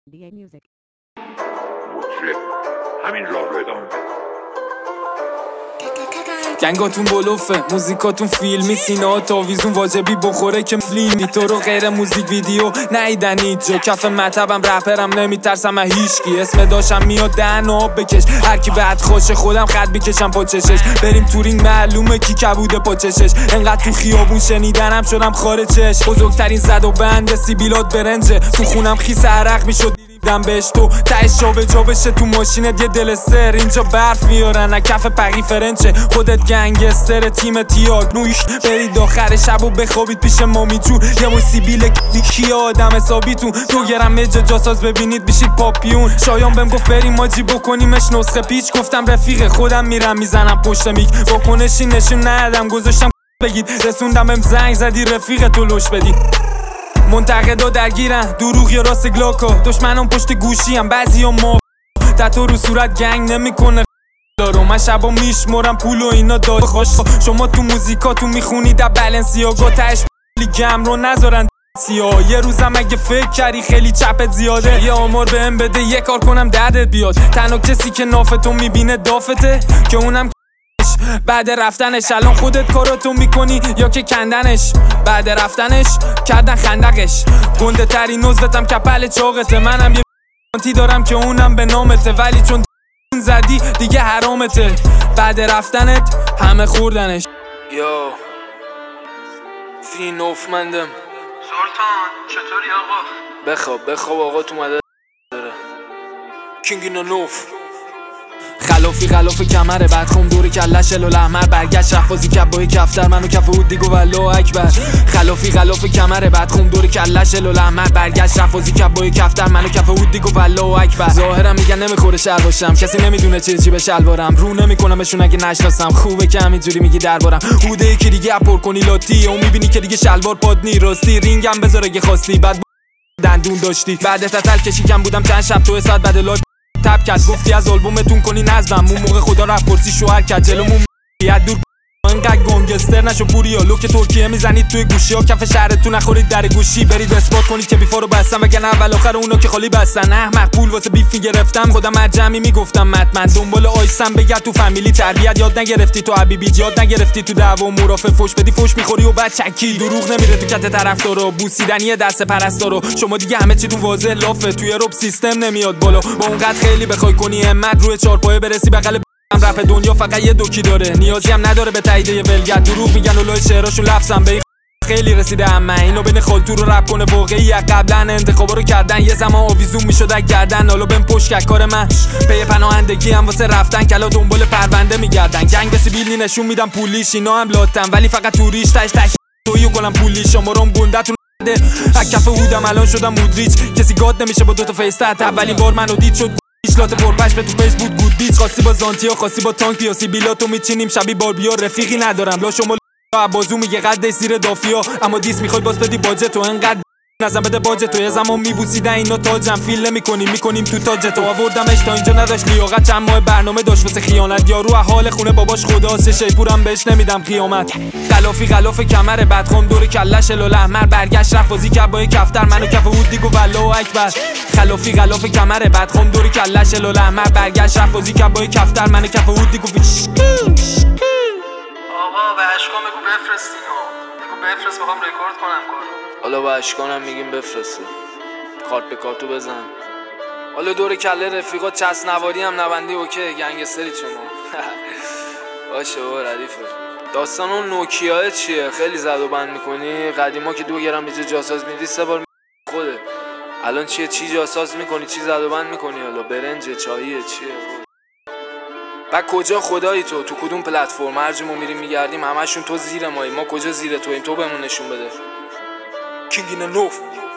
DA Music. همین راه رو ادامه بده. گنگاتون بلوفه، موزیکاتون فیلمی، سینا تاویزون واجبی بخوره که فیلمی. تو رو غیر موزیک ویدیو نیدن اینجا، کف مطبم رپرم نمیترسم از هیچکی. اسم داشم میاد دهن آب بکش، هر کی بعد خوشه خودم خط میکشم پا چشش. بریم تورینگ معلومه کی کبوده پا چشش. انقدر تو خیابون شنیدنم شدم خارجش. بزرگترین زد و بند سیبیلات برنجه، تو خونم خیس عرق میشد دیدم بهش. تو تهش جا بشه تو ماشینت یه دلستر. اینجا برف میارن از کف پقی فرنچه، خودت گنگستر تیم تیاگ نویش. برید آخر شب و بخوابید پیش مامی جون، یه مو سیبیل کیه آدم حسابیتون. 2 گرم مجا جاساز ببینید بشید پاپیون. شایان بهم گفت بریم ماجی بکنیمش نسخه پیچ. گفتم رفیق خودم میرم میزنم پشت میک. واکنشی نشون ندادم گذاشتم بگید. رسوندم بهم زنگ زدی رفیق تو لوش بدی. منتقدا درگیرن دروغ یا راست گلاکا، دشمنم پشت گوشیم بعضیا ما تتو رو صورت گنگ نمیکنه دارو. من شبا میشمرم پول و اینا داد خوش. شما تو موزیکاتون میخونید در بلنسیاگا، تهش گم رو نذارن سیا. یه روزم اگه فکر کردی خیلی چپت زیاده، یه آمار بهم بده یه کار کنم دردت بیاد. تنها کسی که نافتو میبینه دافته، که اونم بعد رفتنش. الان خودت کاراتو میکنی یا که کندنش؟ بعد رفتنش کردن خندقش. گنده ترین نزدتم کپل چاقته. منم یه بانتی دارم که اونم به نامته، ولی چون زدی دیگه حرامته. بعد رفتنت همه خوردنش. یا فی نوفمندم سلطان چطوری آقا؟ بخواب آقا تو مدد داره. کینگ اینا نوف خلافی کمره بعد خم دوری کلش الو احمر. برگشت رفازی کبای کفتر منو کف اود دیگو والله اکبر. خلافی کمره بعد خم دوری کلش الو احمر. برگشت رفازی کبای کفتر منو کف اود دیگو والله اکبر. ظاهرم میگن نمیخوره شر باشم، کسی نمیدونه چی به شلوارم. رو نمیکنمشون اگه نشناسم، خوبه که همینجوری میگی دربارم. هوده یکی دیگه اپر کنی لاتی، اون میبینی که دیگه شلوار پاد نی راستی. رینگم بذار اگه خواستی، بعد دندون داشتی. بعد تتل کشیکم بودم چند شب تو ساعت بعد تب کرد گفتی از آلبومتون کنی نظمم. اون موقع خدا رفت پرسی شوهر کرد جلومون بیاد دور. انقدر گنگستر نشو پوریا، لوک ترکیه میزنید توی گوشی ها. کف شهرتون نخورید در گوشی. برید اثبات کنید که بیفارو بستم، وگرنه اول آخر اونا که خالی بستن. احمق پول واسه بیفی گرفتم، خودم از جمعی میگفتم متمن. دنبال آیسم بگرد تو فامیلی، تربیت یاد نگرفتی تو حبیبی، یاد نگرفتی تو دعوا و مرافع. فوش بدی فوش میخوری و بعد چکی. دروغ نمیره تو کت طرفدارا، بوسیدنی دست پرستارا. شما دیگه همه چیتون واضح لافه، توی رپ سیستم نمیاد بالا. با اونقدر خیلی بخوای کنی همت روی چارپایه برسی بغل رپ دنیا. فقط یه دوکی داره، نیازی هم نداره به تایید یه ولگرد. دروغ میگن اولای شعراشون لفظم به خیلی رسیده. اما اینو بین خالتو رو رپ کنه واقعی. قبلا انتخابا رو کردن، یه زمان آویزون میشد گردن. حالا بهم پشت کار من پی پناهندگی هم واسه رفتن. کلا دنبال پرونده میگردن. گنگ به سیبیلی نشون میدم پولیش، اینا هم لاتن ولی فقط تو ریش تاش تویو کنم پولی. شمارم گندتون از کف هودم الان شدم مودریچ. کسی گاد نمیشه با 2 تا فیس تحت. اولین بار منو دید شد ایشلات پرپش به تو فیس بود گود بیچ. خاصی با زانتیا خاصی با تانک یا سیبیلاتو میچینیم شبی باربیا. رفیقی ندارم لا شما بازو میگه قدش زیر دافیا، اما دیس میخوای باز بدی باجت. تو انقدر نظم بده باجت. تو یه زمان میبوسیدن اینا تاجم فیل میکنیم تو تاجت. تو آوردمش تا اینجا نداشت لیاقت، چند ماه برنامه داشت واسه خیانت. یارو حال خونه باباش خداسه، شیپورم بهش نمیدم قیامت. خلافی کمره بعد خم دور کلش الو احمر. برگشت رفازی کبای کفتر منو کف اود دیگو والله اکبر. خلافی کمره بعد خم دور کلش الو احمر. برگشت رفازی کبای کفتر منو کف اود دیگو. آقا به اشکام بگو بفرستین ها، بگو بفرست میخوام رکورد کنم کارو. حالا با اشکانم میگیم بفرسته، کارت به کارتو بزن. حالا دور کله رفیقات چسب نواری هم نبندی اوکی. گنگستری شما باشه بابا ردیفه. داستان اون نوکیاه چیه؟ خیلی زد و بند میکنی. قدیما که 2 گرم بیجا جاساز میدی 3 بار خوده. الان چیه؟ چی جاساز میکنی؟ چی زد و بند میکنی؟ حالا برنج چاییه چیه؟ و کجا خدایی تو کدوم پلتفرم؟ هر جا ما میریم میگردیم همشون تو زیر مایی. ما کجا زیر تویم؟ تو بهمون نشون بده. کینگ اینا نوف